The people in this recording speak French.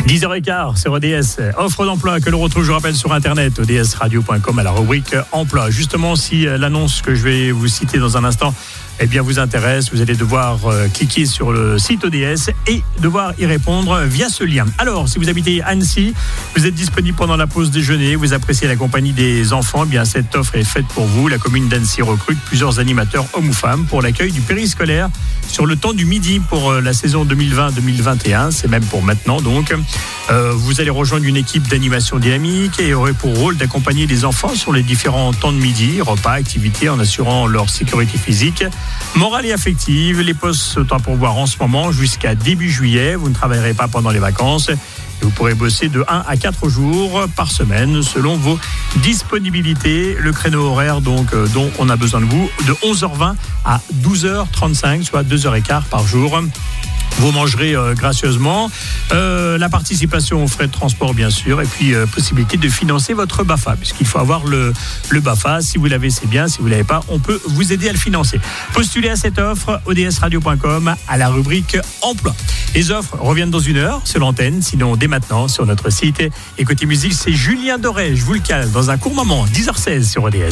10h15 sur ODS. Offre d'emploi que l'on retrouve, je rappelle, sur Internet, odsradio.com, à la rubrique emploi. Justement, si l'annonce que je vais vous citer dans un instant vous intéresse, vous allez devoir cliquer sur le site ODS et devoir y répondre via ce lien. Alors, si vous habitez Annecy, vous êtes disponible pendant la pause déjeuner, vous appréciez la compagnie des enfants, cette offre est faite pour vous. La commune d'Annecy recrute plusieurs animateurs hommes ou femmes pour l'accueil du périscolaire sur le temps du midi pour la saison 2020-2021. C'est même pour maintenant donc. Vous allez rejoindre une équipe d'animation dynamique et aurez pour rôle d'accompagner les enfants sur les différents temps de midi, repas, activités, en assurant leur sécurité physique, morale et affective. Les postes sont à pourvoir en ce moment jusqu'à début juillet. Vous ne travaillerez pas pendant les vacances. Et vous pourrez bosser de 1 à 4 jours par semaine selon vos disponibilités. Le créneau horaire dont on a besoin de vous, de 11h20 à 12h35, soit 2h15 par jour. Vous mangerez gracieusement. La participation aux frais de transport, bien sûr. Et puis, possibilité de financer votre BAFA, puisqu'il faut avoir le BAFA. Si vous l'avez, c'est bien. Si vous ne l'avez pas, on peut vous aider à le financer. Postulez à cette offre, odsradio.com, à la rubrique emploi. Les offres reviennent dans 1 heure sur l'antenne. Sinon, dès maintenant, sur notre site. Et côté musique, c'est Julien Doré. Je vous le cale dans un court moment, 10h16 sur ODS.